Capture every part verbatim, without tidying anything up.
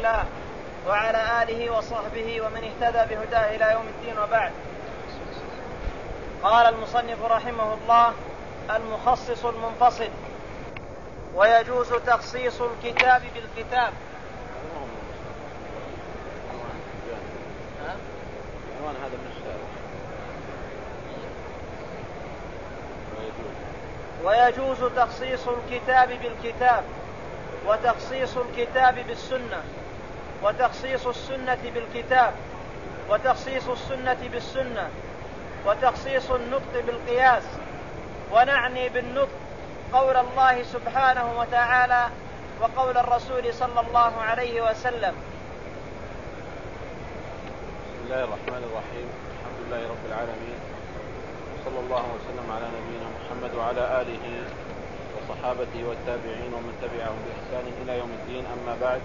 الله وعلى آله وصحبه ومن اهتدى بهداه إلى يوم الدين، وبعد. قال المصنف رحمه الله: المخصص المنفصل. ويجوز تخصيص الكتاب بالكتاب. ويجوز تخصيص الكتاب بالكتاب، وتخصيص الكتاب بالسنة، وتخصيص السنة بالكتاب، وتخصيص السنة بالسنة، وتخصيص النطق بالقياس. ونعني بالنطق قول الله سبحانه وتعالى وقول الرسول صلى الله عليه وسلم. بسم الله الرحمن الرحيم. الحمد لله رب العالمين، صلى الله وسلم على نبينا محمد وعلى آله وصحابته والتابعين ومن تبعهم بإحسان إلى يوم الدين. أما بعد،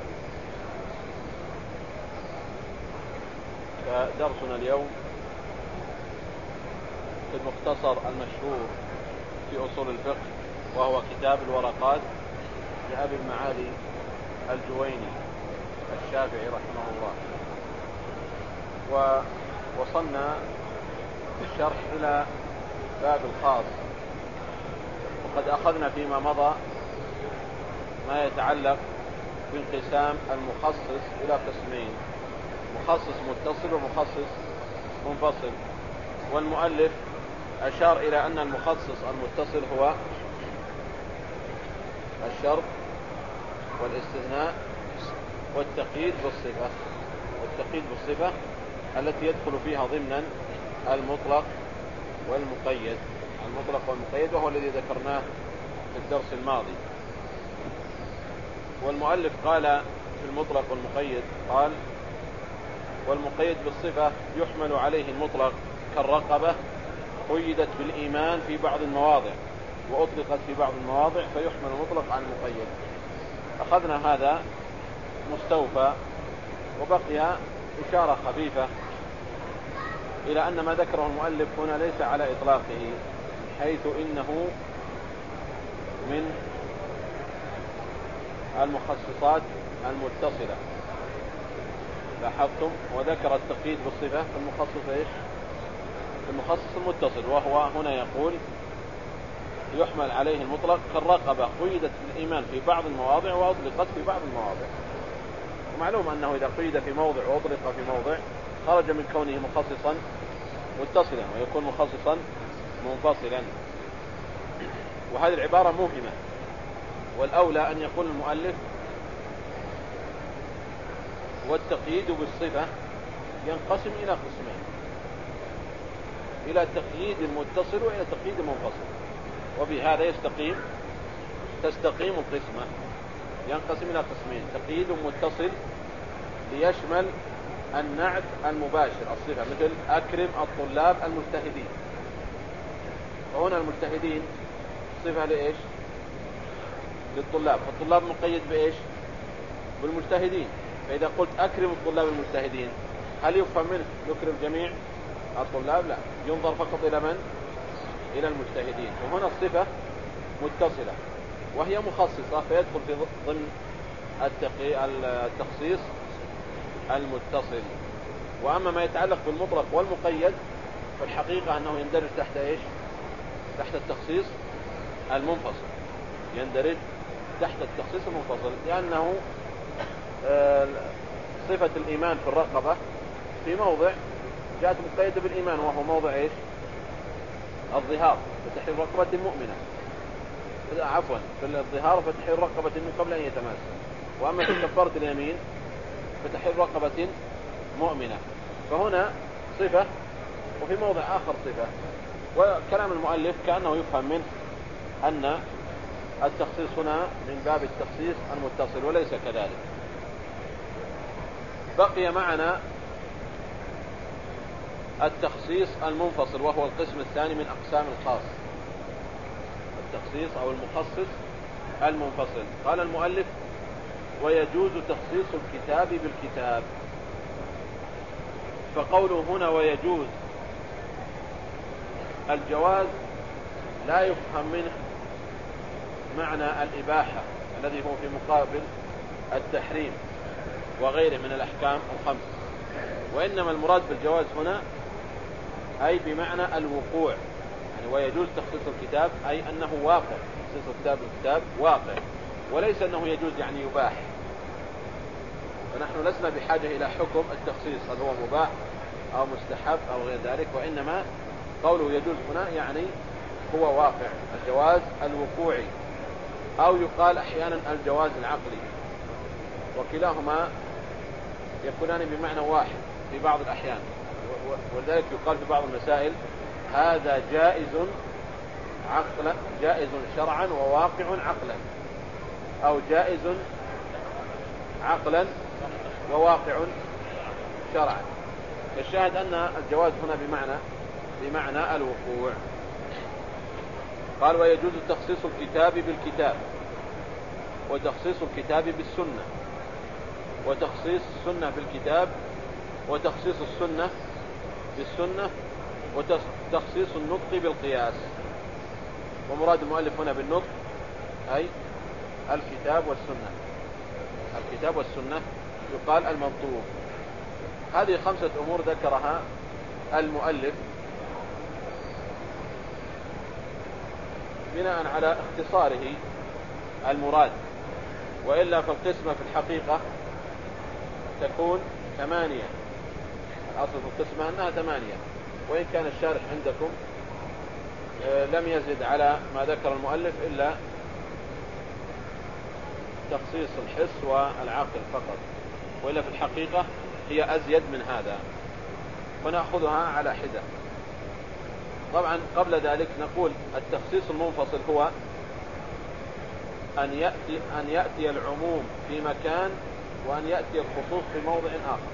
فدرسنا اليوم في المختصر المشهور في أصول الفقه، وهو كتاب الورقات لأبي المعالي الجويني الشافعي رحمه الله. ووصلنا في الشرح إلى باب الخاص، وقد أخذنا فيما مضى ما يتعلق بانقسام المخصص إلى قسمين: مخصص متصل ومخصص منفصل. والمؤلف أشار إلى أن المخصص المتصل هو الشرط والاستثناء والتقييد بالصفة، والتقييد بالصفة التي يدخل فيها ضمنا المطلق والمقيد، المطلق والمقيد، وهو الذي ذكرناه في الدرس الماضي. والمؤلف قال في المطلق والمقيد، قال: والمقيد بالصفة يحمل عليه المطلق كالرقبة، قيدت بالإيمان في بعض المواضع وأطلقت في بعض المواضع فيحمل المطلق عن المقيد. أخذنا هذا مستوفى، وبقي إشارة خفيفة إلى أن ما ذكره المؤلف هنا ليس على إطلاقه، حيث إنه من المخصصات المتصلة. لاحظتم؟ وذكر التقييد بالصفة في المخصص إيش؟ في المخصص المتصل، وهو هنا يقول: يحمل عليه المطلق كالرقبة، قيدت بالإيمان في بعض المواضع وأطلقت في بعض المواضع. ومعلوم أنه إذا قيد في موضع وأطلق في موضع خرج من كونه مخصصا متصلا ويكون مخصصا منفصلا. وهذه العبارة موهمة، والأولى أن يقول المؤلف: والتقييد بالصفة ينقسم إلى قسمين، إلى تقييد متصل وإلى تقييد منفصل. وبهذا يستقيم تستقيم القسمة. ينقسم إلى قسمين: تقييد متصل ليشمل النعت المباشر الصفة، مثل أكرم الطلاب المجتهدين. وهنا المجتهدين صفة لإيش؟ للطلاب، فالطلاب مقيد بإيش؟ بالمجتهدين. فإذا قلت أكرم الطلاب المجتهدين، هل يفهم منه نكرم جميع الطلاب؟ لا، ينظر فقط إلى من؟ إلى المجتهدين. وهنا الصفة متصلة وهي مخصصة، فيدخل في ضمن التخصيص المتصل. وأما ما يتعلق بالمطلق والمقيد فالحقيقة أنه يندرج تحت إيش؟ تحت التخصيص المنفصل، يندرج تحت التخصيص المنفصل، لأنه صفة الإيمان في الرقبة في موضع جاءت مقيدة بالإيمان، وهو موضع إيش؟ الظهار، فتحرير رقبة مؤمنة، عفوا في الظهار فتحرير رقبة من قبل أن يتماس. وأما في كفارة اليمين فتحرير رقبة مؤمنة. فهنا صفة وفي موضع آخر صفة. وكلام المؤلف كأنه يفهم منه أن التخصيص هنا من باب التخصيص المتصل، وليس كذلك. بقي معنا التخصيص المنفصل، وهو القسم الثاني من أقسام الخاص، التخصيص أو المخصص المنفصل. قال المؤلف: ويجوز تخصيص الكتاب بالكتاب. فقوله هنا ويجوز، الجواز لا يفهم منه معنى الإباحة الذي هو في مقابل التحريم، وغيره من الأحكام الخمس. وإنما المراد بالجواز هنا أي بمعنى الوقوع، يعني ويجوز تخصيص الكتاب أي أنه واقع، تخصيص الكتاب بالكتاب واقع، وليس أنه يجوز يعني يباح. فنحن لسنا بحاجة إلى حكم التخصيص هل هو مباح أو مستحب أو غير ذلك، وإنما قوله يجوز هنا يعني هو واقع، الجواز الوقوعي، أو يقال أحيانا الجواز العقلي، وكلاهما يكونان بمعنى واحد في بعض الأحيان. ولذلك يقال في بعض المسائل هذا جائز عقلا، جائز شرعا وواقع عقلا، أو جائز عقلا وواقع شرعا. الشاهد أن الجواز هنا بمعنى بمعنى الوقوع. قال ويجوز تخصيص الكتاب بالكتاب، وتخصيص الكتاب بالسنة، وتخصيص السنة بالكتاب، وتخصيص السنة بالسنة، وتخصيص النطق بالقياس. ومراد المؤلف هنا بالنطق أي الكتاب والسنة، الكتاب والسنة يقال المنطوق. هذه خمسة أمور ذكرها المؤلف بناء على اختصاره المراد، وإلا فالقسمة في الحقيقة تكون ثمانية. الأصل في القسمة أنها ثمانية، وإن كان الشارح عندكم لم يزد على ما ذكر المؤلف إلا تخصيص الحس والعقل فقط، وإلا في الحقيقة هي أزيد من هذا، ونأخذها على حدة. طبعا قبل ذلك نقول التخصيص المنفصل هو أن يأتي, أن يأتي العموم في مكان، وأن يأتي الخصوص في موضع آخر،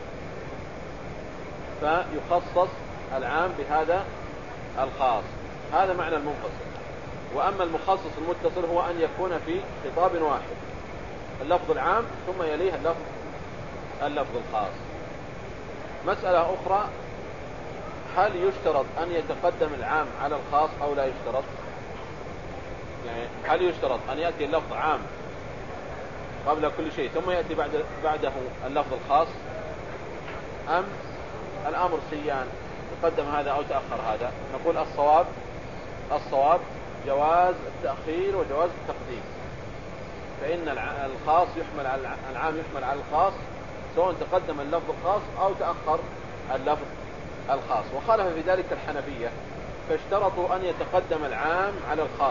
فيخصص العام بهذا الخاص. هذا معنى المنفصل. وأما المخصص المتصل هو أن يكون في خطاب واحد، اللفظ العام ثم يليه اللفظ اللفظ الخاص. مسألة أخرى، هل يشترط أن يتقدم العام على الخاص أو لا يشترط؟ يعني هل يشترط أن يأتي اللفظ عام قبل كل شيء ثم يأتي بعد بعده اللفظ الخاص، أم الأمر سيان تقدم هذا أو تأخر هذا؟ نقول الصواب الصواب جواز التأخير وجواز التقديم، فإن الخاص يحمل على العام، يحمل على الخاص سواء تقدم اللفظ الخاص أو تأخر اللفظ الخاص. وخالف في ذلك الحنفية، فاشترطوا أن يتقدم العام على الخاص،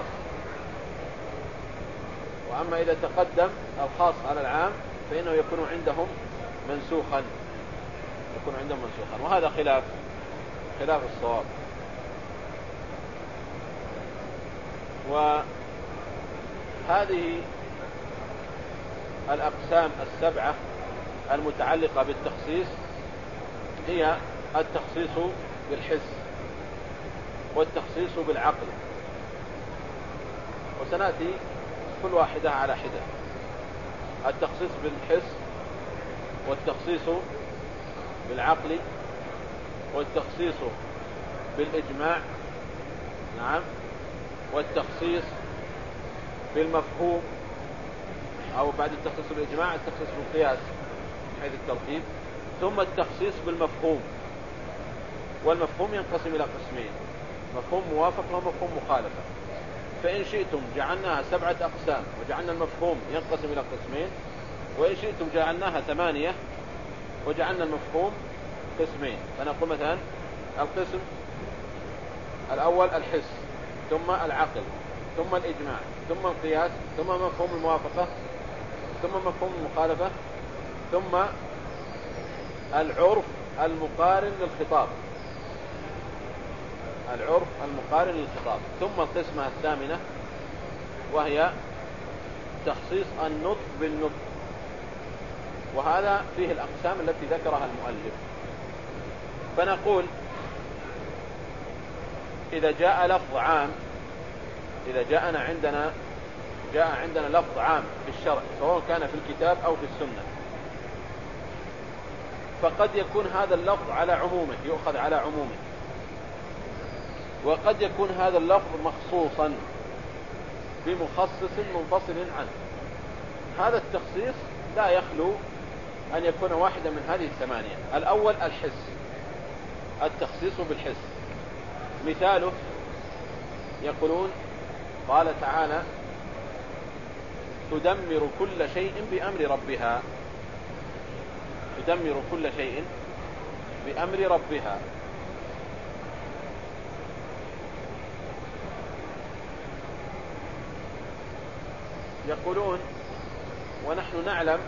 وأما إذا تقدم الخاص على العام فإنه يكون عندهم منسوخا، يكون عندهم منسوخا، وهذا خلاف خلاف الصواب. وهذه الأقسام السبعة المتعلقة بالتخصيص هي التخصيص بالحس، والتخصيص بالعقل، وسنأتي كل واحدة على حدة. التخصيص بالحس، والتخصيص بالعقل، والتخصيص بالإجماع، نعم، والتخصيص بالمفهوم، أو بعد التخصيص بالإجماع التخصيص بالقياس حيث الترتيب، ثم التخصيص بالمفهوم. والمفهوم ينقسم إلى قسمين: مفهوم موافقة ومفهوم مخالفة. فإن شئتم جعلناها سبعة أقسام وجعلنا المفهوم ينقسم إلى قسمين، وإن شئتم جعلناها ثمانية وجعلنا المفهوم قسمين. فنقول مثلا القسم الأول الحس، ثم العقل، ثم الإجماع، ثم القياس، ثم مفهوم الموافقة، ثم مفهوم المخالفة، ثم العرف المقارن للخطاب، العرف المقارن للخطاب، ثم القسمة الثامنة وهي تخصيص النطق بالنطق. وهذا فيه الأقسام التي ذكرها المؤلف. فنقول إذا جاء لفظ عام، إذا جاءنا عندنا جاء عندنا لفظ عام في الشرع سواء كان في الكتاب أو في السنة، فقد يكون هذا اللفظ على عمومه، يؤخذ على عمومه، وقد يكون هذا اللفظ مخصوصا بمخصص منفصل عنه. هذا التخصيص لا يخلو أن يكون واحدا من هذه الثمانية. الأول الحس، التخصيص بالحس. مثاله يقولون قال تعالى تدمر كل شيء بأمر ربها، تدمر كل شيء بأمر ربها. يقولون ونحن نعلم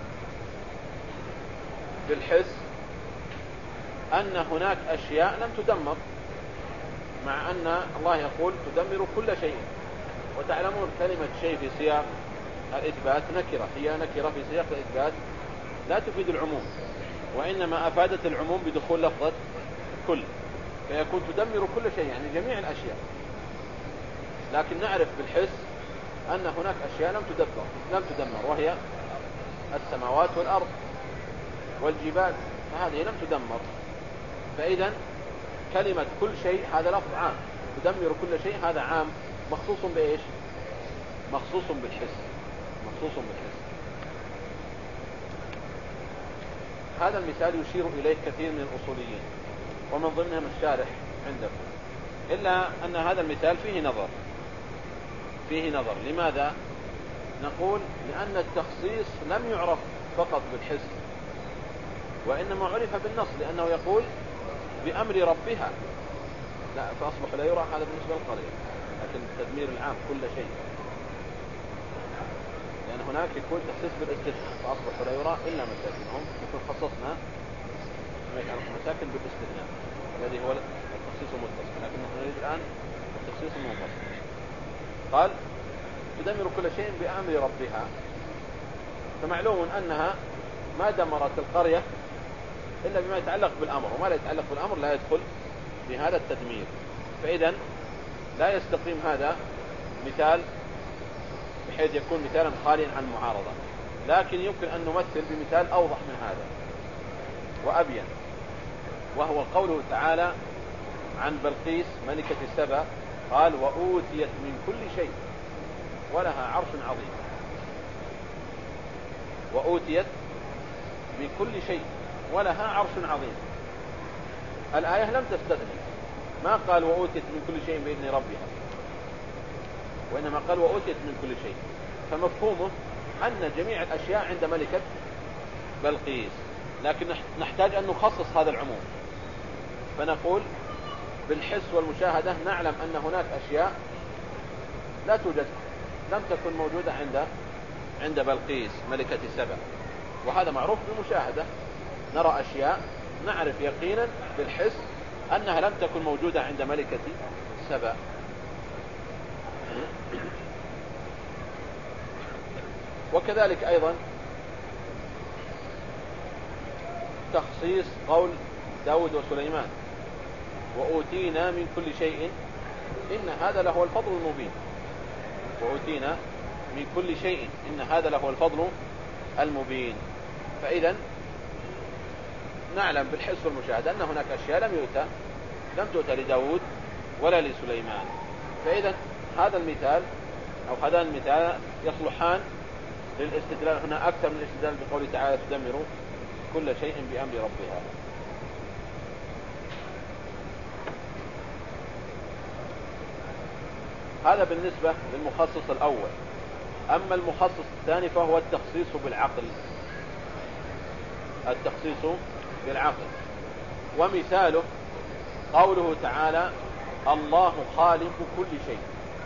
بالحس أن هناك أشياء لم تدمر، مع أن الله يقول تدمر كل شيء. وتعلمون كلمة شيء في سياق الإثبات نكرة، هي نكرة في سياق الإثبات لا تفيد العموم، وإنما أفادت العموم بدخول لفظة كل، فيكون تدمر كل شيء يعني جميع الأشياء. لكن نعرف بالحس أن هناك أشياء لم تدمر لم تدمر وهي السماوات والأرض والجبال، فهذه لم تدمر. فإذا كلمة كل شيء هذا لفظ عام، تدمر كل شيء هذا عام مخصوص بإيش؟ مخصوص بالحس، مخصوص بالحس. هذا المثال يشير إليه كثير من الأصوليين ومن ضمنهم الشارح عندكم، إلا أن هذا المثال فيه نظر فيه نظر لماذا؟ نقول لأن التخصيص لم يعرف فقط بالحس، وإنما عرف بالنص، لأنه يقول بأمر ربها، لا فأصبح لا يرى هذا بالنسبة للقرية، لكن التدمير العام كل شيء، لأن هناك يكون تخصيص بالاستثناء، فأصبح لا يرى إلا مساكنهم، يكون خصصنا مساكن بالاستثناء الذي هو التخصيص المتصل، لكن نحن نريد الآن التخصيص المنفصل. قال تدمر كل شيء بأمر ربها، فمعلوم أنها ما دمرت القرية إلا بما يتعلق بالأمر، وما لا يتعلق بالأمر لا يدخل في هذا التدمير. فإذا لا يستقيم هذا مثال بحيث يكون مثالا خاليا عن معارضة، لكن يمكن أن نمثل بمثال أوضح من هذا وأبين، وهو قوله تعالى عن بلقيس ملكة سبأ قال وأوتيت من كل شيء ولها عرش عظيم. وأوتيت من كل شيء ولها عرش عظيم. الآية لم تستثني، ما قال وأوتيت من كل شيء بإذن ربها، وإنما قال وأوتيت من كل شيء، فمفهومه أن جميع الأشياء عند ملكة بلقيس، لكن نحتاج أن نخصص هذا العموم، فنقول بالحس والمشاهدة نعلم أن هناك أشياء لا توجد، لم تكن موجودة عند عند بلقيس ملكة سبأ، وهذا معروف بالمشاهدة، نرى أشياء نعرف يقينا بالحس أنها لم تكن موجودة عند ملكة سبأ. وكذلك أيضا تخصيص قول داود وسليمان وأوتينا من كل شيء إن هذا لهو الفضل المبين. وأوتينا من كل شيء إن هذا لهو الفضل المبين. فإذا نعلم بالحس والمشاهدة أن هناك أشياء لم يؤتى لم تؤتى لداود ولا لسليمان. فإذا هذا المثال أو هذا المثال يصلحان للاستدلال هنا أكثر من الاستدلال بقوله تعالى تدمر كل شيء بأمر ربها. هذا بالنسبة للمخصص الأول. أما المخصص الثاني فهو التخصيص بالعقل. التخصيص بالعقل ومثاله قوله تعالى الله خالق كل شيء.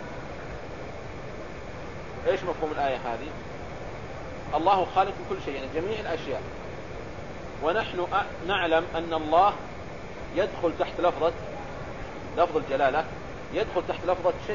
ايش مفهوم الآية هذه؟ الله خالق كل شيء يعني جميع الأشياء، ونحن نعلم أن الله يدخل تحت لفظة لفظ الجلالة، يدخل تحت لفظة شيء،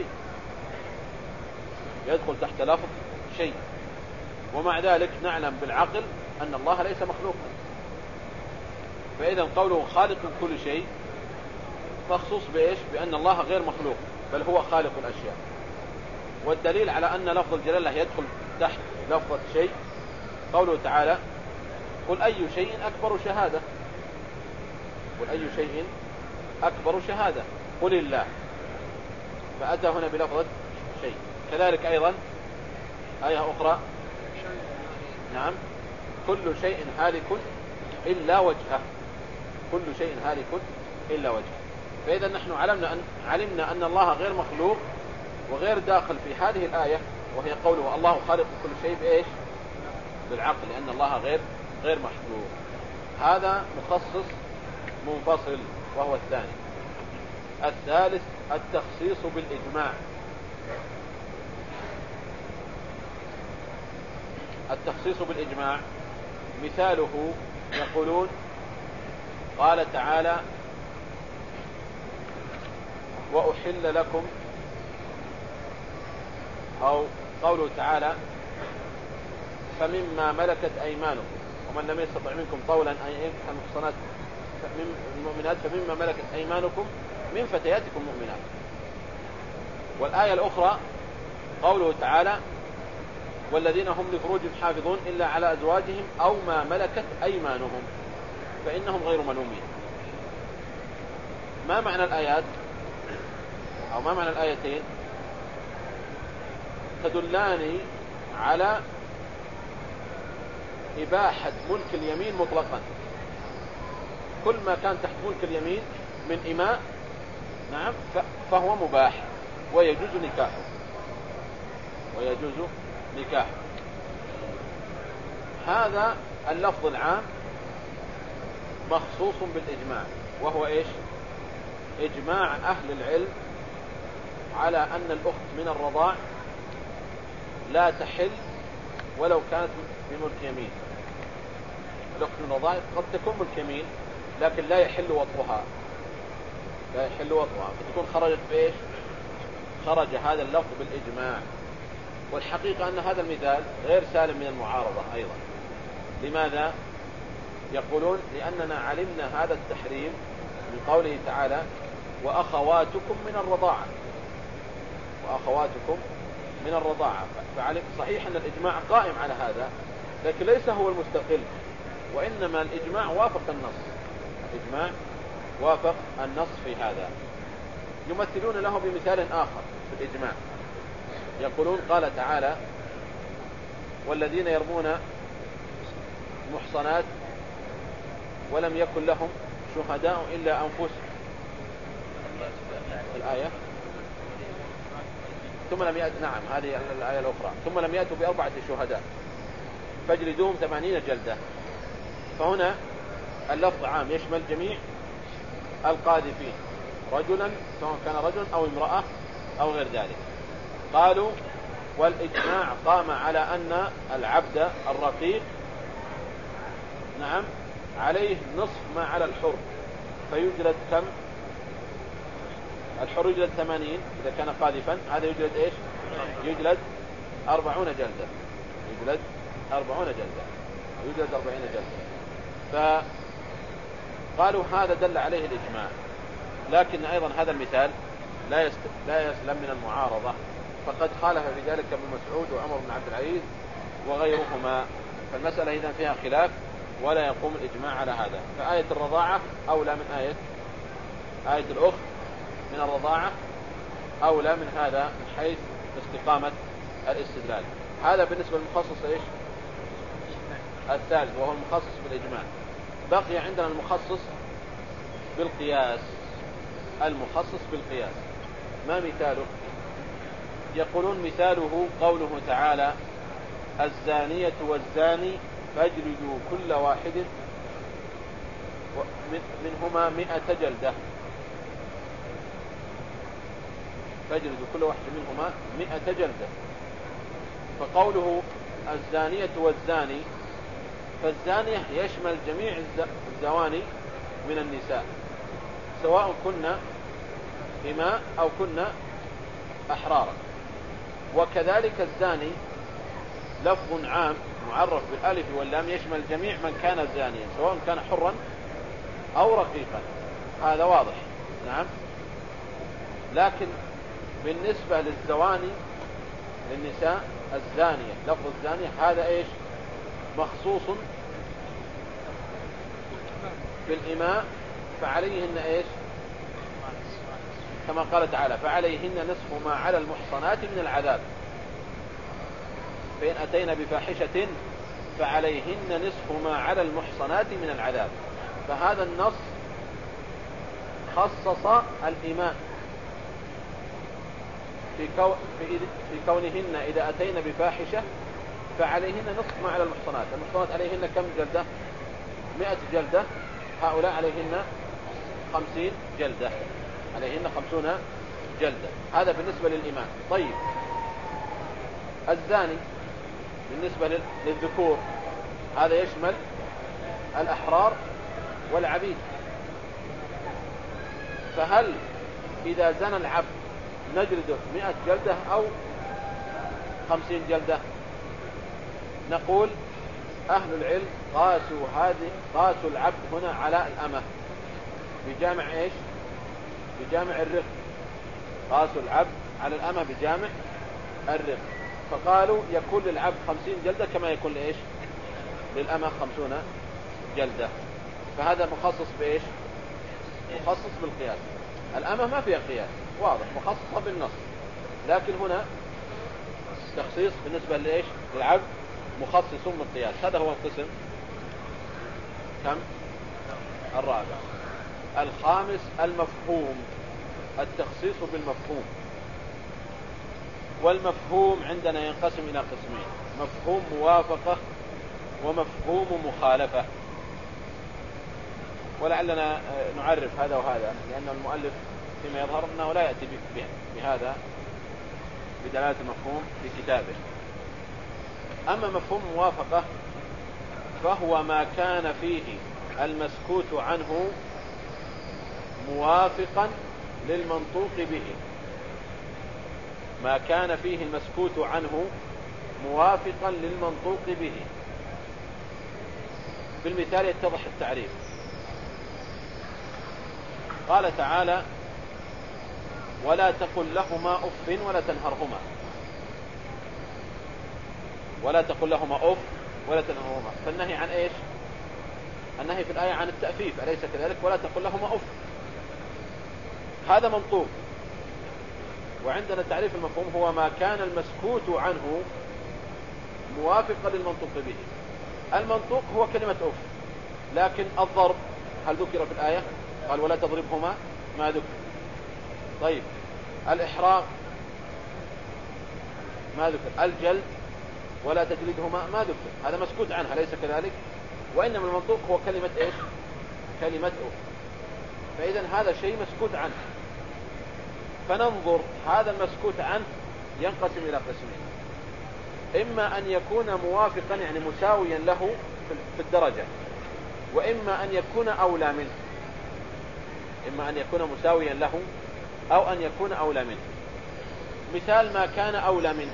يدخل تحت لفظ شيء، ومع ذلك نعلم بالعقل أن الله ليس مخلوقا. فإذا قوله خالق كل شيء مخصوص بإيش؟ بأن الله غير مخلوق بل هو خالق الأشياء. والدليل على أن لفظ الجلالة يدخل تحت لفظة شيء قوله تعالى قل أي شيء أكبر شهادة، قل أي شيء أكبر شهادة قل الله، فأتى هنا بلفظة شيء. كذلك أيضا آية أخرى نعم كل شيء هالك إلا وجهه، كل شيء هالك إلا وجهه. فإذا نحن علمنا أن, علمنا أن الله غير مخلوق وغير داخل في هذه الآية، وهي قوله الله خالق كل شيء بإيش؟ بالعقل، لأن الله غير غير مخلوق. هذا مخصص منفصل وهو الثاني. الثالث التخصيص بالإجماع. التخصيص بالإجماع مثاله يقولون قال تعالى وأحل لكم، أو قوله تعالى فمما ملكت أيمانكم ومن لم يستطع منكم طولا أن ينكح المحصنات من المؤمنات فمما ملكت أيمانكم من فتياتكم مؤمنات. والآية الأخرى قوله تعالى والذين هم لفروجهم حافظون إلا على أزواجهم أو ما ملكت أيمانهم فإنهم غير ملومين. ما معنى الآيات أو ما معنى الآيتين؟ تدلان على إباحة ملك اليمين مطلقا. كل ما كان تحت ملك اليمين من إماء نعم فهو مباح ويجوز نكاحه ويجوز نكاحه. هذا اللفظ العام مخصوص بالإجماع، وهو إيش؟ إجماع أهل العلم على أن الأخت من الرضاع لا تحل ولو كانت بملك يمين. الأخت من الرضاع قد تكون ملك يمين لكن لا يحل وطئها، لا يحل وطئها، فتكون خرجت بإيش؟ خرج هذا اللفظ بالإجماع. والحقيقة أن هذا المثال غير سالم من المعارضة أيضا. لماذا؟ يقولون لأننا علمنا هذا التحريم من قوله تعالى وأخواتكم من الرضاعة، وأخواتكم من الرضاعة. فعلم صحيح أن الإجماع قائم على هذا لكن ليس هو المستقل، وإنما الإجماع وافق النص، الإجماع وافق النص في هذا. يمثلون له بمثال آخر في الإجماع، يقولون قال تعالى والذين يرمون محصنات ولم يكن لهم شهداء إلا أنفسهم، الآية ثم لم يأتوا، نعم هذه الآية الأخرى، ثم لم يأتوا بأربعة شهداء فاجلدوهم ثمانين جلدة. فهنا اللفظ عام يشمل جميع القاذفين رجلا سواء كان رجل أو امرأة أو غير ذلك. قالوا والإجماع قام على أن العبد الرقيق نعم عليه نصف ما على الحر، فيجلد كم؟ الحر يجلد ثمانين إذا كان قاذفا، هذا يجلد إيش؟ يجلد أربعون جلدة، يجلد أربعون جلدة، يجلد أربعين جلدة. فقالوا هذا دل عليه الإجماع، لكن أيضا هذا المثال لا يست... لا يسلم من المعارضة، فقد خالف في ذلك ابن مسعود وعمر بن عبد العزيز وغيرهما. فالمسألة إذن فيها خلاف ولا يقوم الإجماع على هذا. فآية الرضاعة أولى من آية آية الأخت من الرضاعة، أولى من هذا من حيث استقامة الاستدلال. هذا بالنسبة للمخصص إيش؟ الثالث وهو المخصص بالإجماع. بقي عندنا المخصص بالقياس. المخصص بالقياس ما مثاله؟ يقولون مثاله قوله تعالى الزانية والزاني فاجلدوا كل واحد منهما مئة جلدة، فاجلدوا كل واحد منهما مئة جلدة. فقوله الزانية والزاني، فالزانية يشمل جميع الزواني من النساء سواء كنا إماء أو كنا أحرارا. وكذلك الزاني لفظ عام معرف بالالف واللام يشمل جميع من كان زانيا سواء كان حرا أو رقيقا، هذا واضح نعم. لكن بالنسبة للزواني للنساء الزانية، لفظ الزانية هذا إيش؟ مخصوص بالإماء، فعليهن إيش؟ كما قال تعالى فعليهن نصف ما على المحصنات من العذاب فإن أتينا بفاحشة فعليهن نصف ما على المحصنات من العذاب. فهذا النص خصص الإماء في, كو في كونهن إذا أتين بفاحشة فعليهن نصف ما على المحصنات. المحصنات عليهن كم جلدة؟ مئة جلدة. هؤلاء عليهن خمسين جلدة، عليهن خمسون جلدة. هذا بالنسبة للإماء. طيب الزاني بالنسبة للذكور هذا يشمل الأحرار والعبيد. فهل إذا زنى العبد نجلده مئة جلدة أو خمسين جلدة؟ نقول أهل العلم قاسوا هذه قاسوا العبد هنا على الأمة بجامع إيش؟ بجامع الرق. قاسوا العبد على الأمة بجامع الرق، فقالوا يكون للعبد خمسين جلدة كما يكون لإيش؟ للأمة خمسون جلدة. فهذا مخصص بإيش؟ مخصص بالقياس. الأمة ما فيها قياس، واضح، مخصصة بالنص. لكن هنا تخصيص بالنسبة لإيش؟ للعبد مخصص بالقياس. هذا هو القسم كم؟ الرابع. الخامس المفهوم، التخصيص بالمفهوم. والمفهوم عندنا ينقسم إلى قسمين: مفهوم موافقة ومفهوم مخالفة. ولعلنا نعرف هذا وهذا، لأن المؤلف فيما يظهر أنه لا يأتي بهذا بدلالة المفهوم في كتابه. أما مفهوم موافقة فهو ما كان فيه المسكوت عنه موافقا للمنطوق به. ما كان فيه المسكوت عنه موافقا للمنطوق به. بالمثال يتضح التعريف. قال تعالى: ولا تقل لهما أف ولا تنهرهما. ولا تقل لهما أف ولا تنهرهما. فالنهي عن إيش؟ النهي في الآية عن التأفيف، أليس كذلك؟ ولا تقل لهما أف. هذا منطوق. وعندنا تعريف المفهوم هو ما كان المسكوت عنه موافقا للمنطوق به. المنطوق هو كلمة أف، لكن الضرب هل ذكر في الآية؟ قال ولا تضربهما، ما ذكر. طيب الإحراق ما ذكر. الجلد ولا تجلدهما ما ذكر. هذا مسكوت عنها، ليس كذلك؟ وإنما المنطوق هو كلمة إيش؟ كلمة أف. فإذا هذا شيء مسكوت عنه. فننظر هذا المسكوت عنه ينقسم إلى قسمين: إما أن يكون موافقا يعني مساويا له في الدرجة، وإما أن يكون أولى منه. إما أن يكون مساويا له أو أن يكون أولى منه. مثال ما كان أولى منه،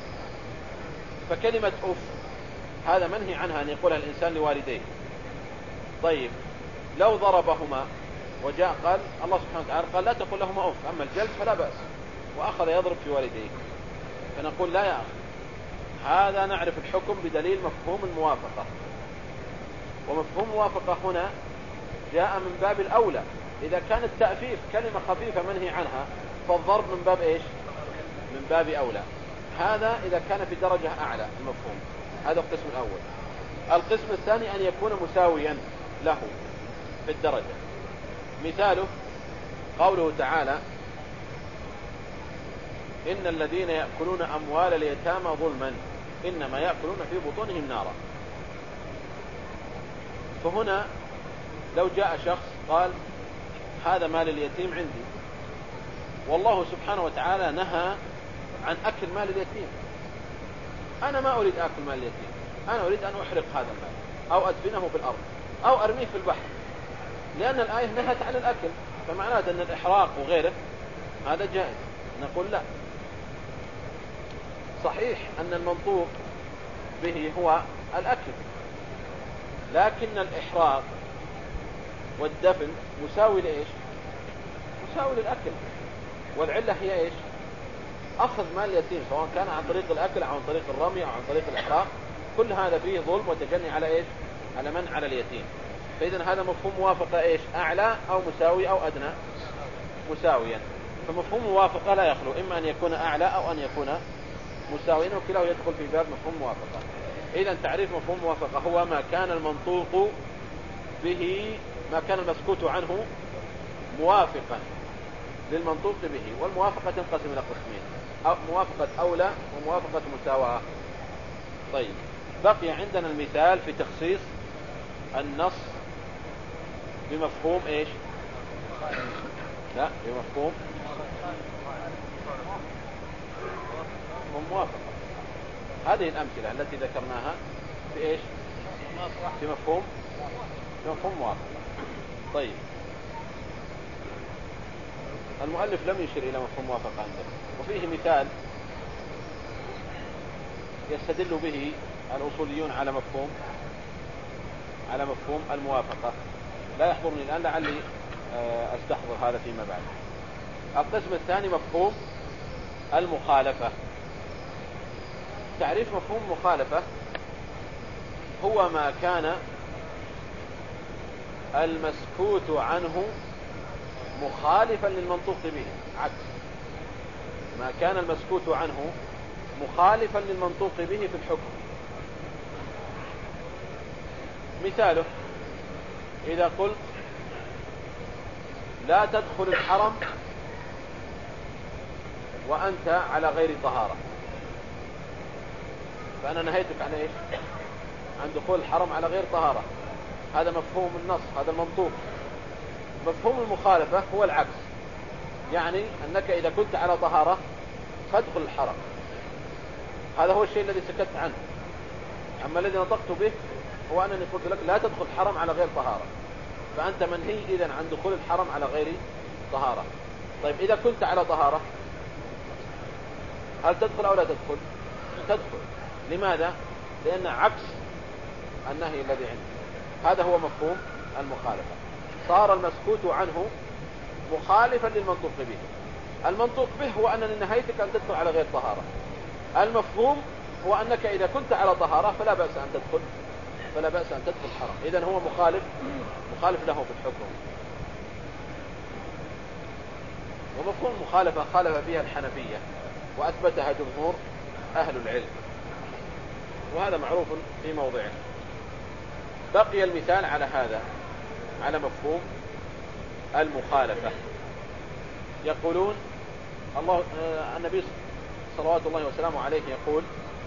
فكلمة أف هذا منهي عنها أن يقولها الإنسان لوالديه. طيب لو ضربهما وجاء قال الله سبحانه وتعالى قال لا تقل لهما أف، أما الجلد فلا بأس، وأخذ يضرب في والديه، فنقول لا يا أخي، هذا نعرف الحكم بدليل مفهوم الموافقة. ومفهوم الموافقة هنا جاء من باب الأولى. إذا كان التأفيف كلمة خفيفة منهي عنها، فالضرب من باب إيش؟ من باب أولى. هذا إذا كان في درجة أعلى المفهوم. هذا القسم الأول. القسم الثاني أن يكون مساويا له في الدرجة. مثاله قوله تعالى: إن الذين يأكلون أموال اليتامى ظلما إنما يأكلون في بطونهم نارا. فهنا لو جاء شخص قال هذا مال اليتيم عندي، والله سبحانه وتعالى نهى عن أكل مال اليتيم، أنا ما أريد أكل مال اليتيم، أنا أريد أن أحرق هذا المال أو أدفنه في الأرض أو أرميه في البحر، لأن الآية نهت عن الأكل، فمعناه أن الإحراق وغيره هذا جائز. نقول لا، صحيح أن المنطوق به هو الأكل، لكن الإحراق والدفن مساوي لإيش؟ مساوي للأكل. والعلة هي إيش؟ أخذ مال اليتيم، سواء كان عن طريق الأكل أو عن طريق الرمي أو عن طريق الإحراق، كل هذا فيه ظلم وتجني على إيش؟ على من؟ على اليتيم. فإذا هذا مفهوم موافقة إيش؟ أعلى أو مساوي أو أدنى؟ مساويا. فمفهوم موافقة لا يخلو إما أن يكون أعلى أو أن يكون مساويا، وكلاه يدخل في باب مفهوم موافقة. إذا تعريف مفهوم الموافقة هو ما كان المنطوق به، ما كان المسكوت عنه موافقا للمنطوق به. والموافقة تنقسم إلى قسمين: موافقة أولى وموافقة مساواة. طيب، بقي عندنا المثال في تخصيص النص بمفهوم إيش؟ لا، بمفهوم موافقة. هذه الأمثلة التي ذكرناها في إيش؟ في مفهوم في مفهوم موافقة. طيب، المؤلف لم يشر إلى مفهوم موافقة عنده، وفيه مثال يستدل به الأصوليون على مفهوم على مفهوم الموافقة. لا يحضرني الآن، لعلي أستحضر هذا فيما بعد. القسم الثاني مفهوم المخالفة. تعريف مفهوم المخالفة هو ما كان المسكوت عنه مخالفا للمنطوق به. عكس ما كان المسكوت عنه مخالفا للمنطوق به في الحكم. مثاله: إذا قلت لا تدخل الحرم وأنت على غير طهارة، فأنا نهيتك عن إيش؟ عن دخول الحرم على غير طهارة. هذا مفهوم النص، هذا المنطوق. مفهوم المخالفة هو العكس، يعني أنك إذا كنت على طهارة فادخل الحرم. هذا هو الشيء الذي سكت عنه. أما الذي نطقت به هو أنني قلت لك لا تدخل الحرم على غير طهارة، فأنت منهي إذن عن دخول الحرم على غير طهارة. طيب، إذا كنت على طهارة هل تدخل أو لا تدخل؟ تدخل. لماذا؟ لأن عكس النهي الذي عندك. هذا هو مفهوم المخالفة. صار المسكوت عنه مخالفا للمنطوق به. المنطوق به هو أنني نهيتك أن تدخل على غير طهارة. المفهوم هو أنك إذا كنت على طهارة فلا بأس أن تدخل فلا بأس أن تدخل الحرم. إذن هو مخالف مخالف له في الحكم. ومفهوم المخالفة خالف فيها الحنفية وأثبتها جمهور أهل العلم، وهذا معروف في موضعه. بقي المثال على هذا، على مفهوم المخالفة. يقولون الله النبي صلوات الله وسلامه عليه يقول: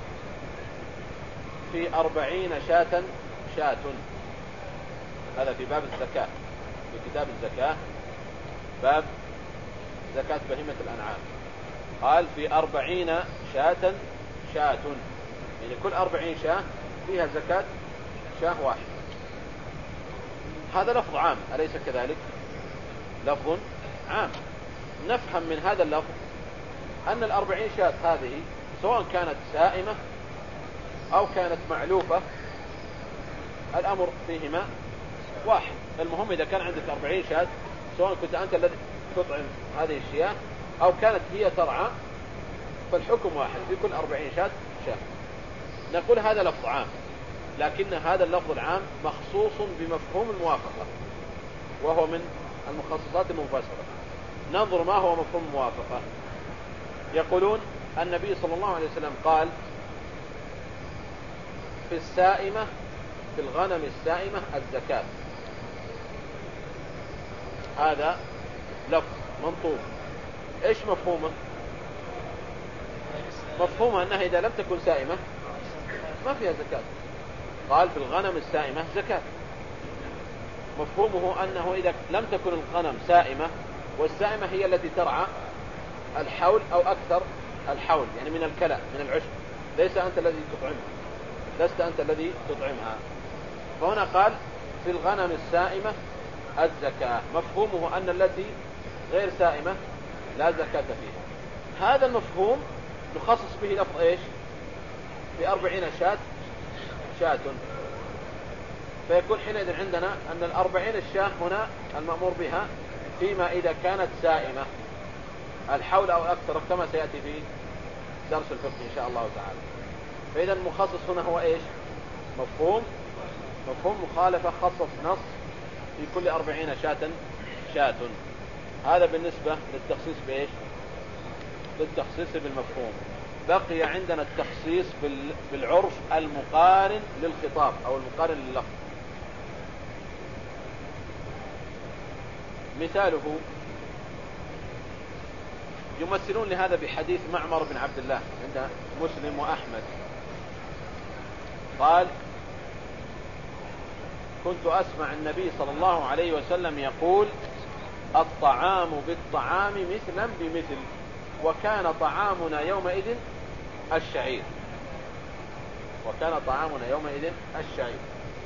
في أربعين شاة شاة. هذا في باب الزكاة، في كتاب الزكاة، باب زكاة بهيمة الأنعام. قال: في أربعين شاة شاة، يعني كل أربعين شاة فيها زكاة شاة واحد. هذا لفظ عام، أليس كذلك؟ لفظ عام. نفهم من هذا اللفظ أن الأربعين شاة هذه سواء كانت سائمة أو كانت معلوفة، الأمر فيهما واحد. المهم إذا كان عندك أربعين شاة، سواء كنت أنت الذي تطعم هذه الشياه أو كانت هي ترعى، فالحكم واحد في كل أربعين شاة شاة. نقول هذا لفظ عام، لكن هذا اللفظ العام مخصوص بمفهوم الموافقة، وهو من المخصصات المنفصلة. ننظر ما هو مفهوم الموافقة. يقولون النبي صلى الله عليه وسلم قال: في السائمة، في الغنم السائمة الزكاة. هذا لفظ منطوق. ايش مفهومه؟ مفهومه انها اذا لم تكن سائمة ما فيها زكاة. قال: في الغنم السائمة زكاة. مفهومه انه اذا لم تكن الغنم سائمة، والسائمة هي التي ترعى الحول او اكثر الحول، يعني من الكلى من العشب، ليس انت الذي تطعمها، لست انت الذي تطعمها. فهنا قال: في الغنم السائمة الزكاة. مفهومه ان التي غير سائمة لا زكاة فيها. هذا المفهوم نخصص به لفظ ايش؟ في أربعين شاة شاة. فيكون حينئذ عندنا أن الأربعين الشاة هنا المأمور بها فيما إذا كانت سائمة الحول أو أكثر، كما سيأتي في درس الفقه إن شاء الله تعالى. فإذا المخصص هنا هو إيش؟ مفهوم مفهوم مخالفة خصص نص في كل أربعين شاة شاة. هذا بالنسبة للتخصيص بإيش؟ للتخصيص بالمفهوم. بقي عندنا التخصيص بالعرف المقارن للخطاب أو المقارن لللفظ. مثاله يمثلون لهذا بحديث معمر بن عبد الله عند مسلم وأحمد قال: كنت أسمع النبي صلى الله عليه وسلم يقول: الطعام بالطعام مثلا بمثل، وكان طعامنا يومئذ الشعير. وكان طعامنا يومئذ الشعير.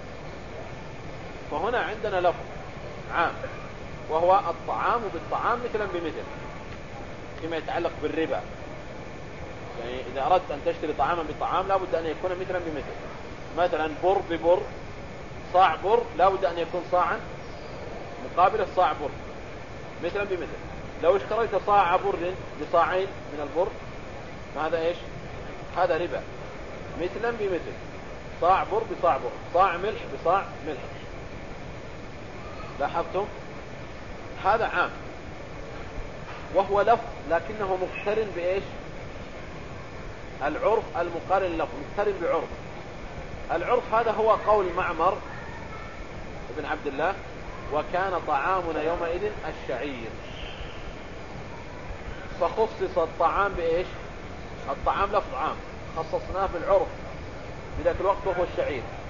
فهنا عندنا لفظ عام وهو الطعام بالطعام مثلا بمثل فيما يتعلق بالربا. يعني إذا أردت أن تشتري طعاما بطعام لا بد أن يكون مثلا بمثل. مثلا بر ببر، صاع بر لا بد أن يكون صاعا مقابل الصاع بر مثلا بمثل. لو اشتريت صاع بر بصاعين من البر فهذا ايش؟ هذا ربا. مثلا بمثل، صاع بر بصاع بر، صاع ملح بصاع ملح. لاحظتم؟ هذا عام وهو لفظ لكنه مقترن بايش؟ العرف المقارن له، مقترن بعرف. العرف هذا هو قول معمر بن عبد الله: وكان طعامنا يومئذ الشعير. فخصص الطعام بإيش؟ الطعام لفظ عام خصصناه بالعرف في ذاك الوقت وهو الشعير.